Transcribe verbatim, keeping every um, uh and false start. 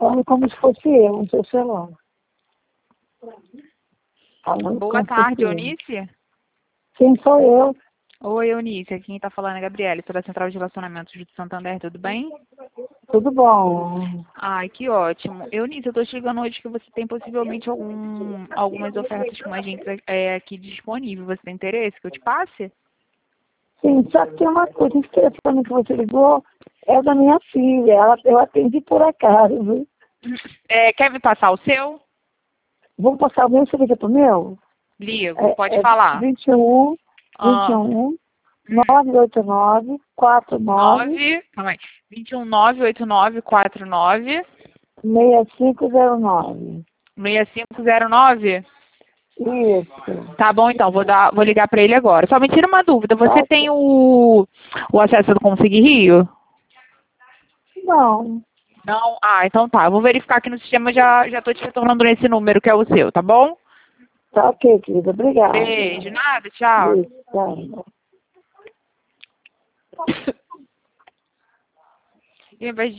Fala como se fosse eu, no seu celular. Falando Boa como se tarde, fosse eu. Eunice. Sim, sou eu. Oi, Eunice. Quem está falando é a Gabriela, sou da Central de Relacionamentos de Santander, tudo bem? Tudo bom? Ai, que ótimo. Eunice, eu estou te ligando hoje que você tem possivelmente algum, algumas ofertas com a gente é, aqui disponível. Você tem interesse que eu te passe? Sim, só que tem uma coisa, esse telefone que você ligou é da minha filha. Ela, eu atendi por acaso. Viu? É, quer me passar o seu? Vou passar o meu, você liga pro meu? Ligo, pode É, é falar. vinte e um, vinte e Ah, um, nove oito nove, quatro nove, nove, calma aí. vinte e um, nove oito nove quatro nove, seis cinco zero nove. seis cinco zero nove. Isso. Tá bom, então, vou, dar, vou ligar para ele agora. Só me tira uma dúvida, você Tá? tem o, o acesso do Consegui Rio? Não. Não? Ah, então tá. Eu vou verificar aqui no sistema, já, já tô te retornando nesse número que é o seu, tá bom? Tá ok, querida. Obrigada. Beijo, nada, tchau. Beijo. Tchau. E ao invés de